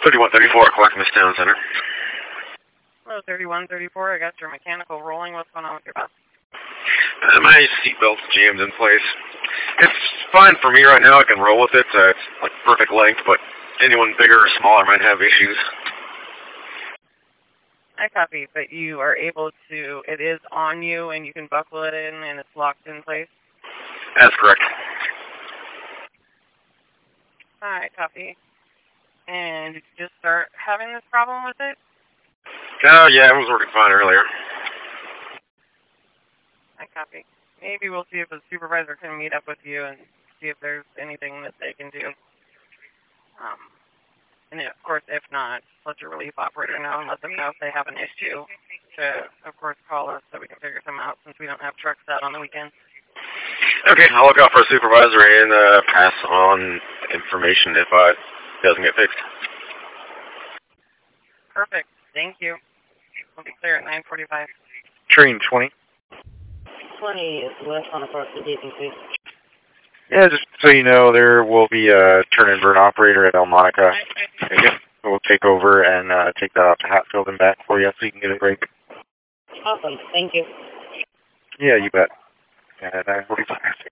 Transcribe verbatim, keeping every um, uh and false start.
thirty-one thirty-four, Clackamas Town Center. Hello, thirty-one thirty-four. I got your mechanical rolling. What's going on with your bus? Uh, my seatbelt's jammed in place. It's fine for me right now. I can roll with it. Uh, it's like perfect length, but anyone bigger or smaller might have issues. I copy, but you are able to, it is on you and you can buckle it in and it's locked in place? That's correct. Alright, copy. And did you just start having this problem with it? Oh, yeah, it was working fine earlier. I copy. Maybe we'll see if a supervisor can meet up with you and see if there's anything that they can do. Um, and of course, if not, let your relief operator know and let them know if they have an issue to, of course, call us so we can figure some out since we don't have trucks out on the weekends. Okay, I'll look out for a supervisor and uh, pass on information if uh, it doesn't get fixed. Perfect. Thank you. We'll be clear at nine forty-five. Train twenty. twenty is west on across the D C. Yeah, just so you know, there will be a turn and burn operator at El Monica. We'll take over and uh, take that off to Hatfield and back for you so you can get a break. Awesome. Thank you. Yeah, you bet. And nine forty-five.